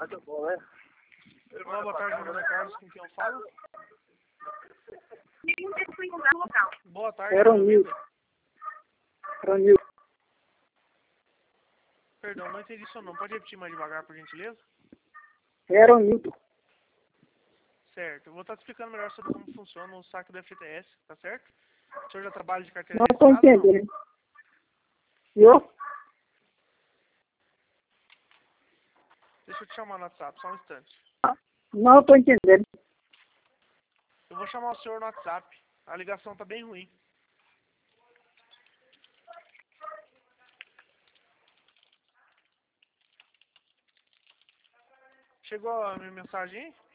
Olá, boa tarde, meu nome é Carlos, com quem eu falo? Boa tarde, Era tá o me Nilton. ouvindo? Era o Nilton. Perdão, não entendi seu nome. Pode repetir mais devagar, por gentileza? Era o Nilton. Certo. Eu vou estar te explicando melhor sobre como funciona o saque do FGTS, tá certo? O senhor já trabalha de carteira Não estou registrada ou não? entendendo. Eu? Deixa eu te chamar no WhatsApp, só um instante. Não estou entendendo. Eu vou chamar o senhor no WhatsApp. A ligação tá bem ruim. Chegou a minha mensagem aí?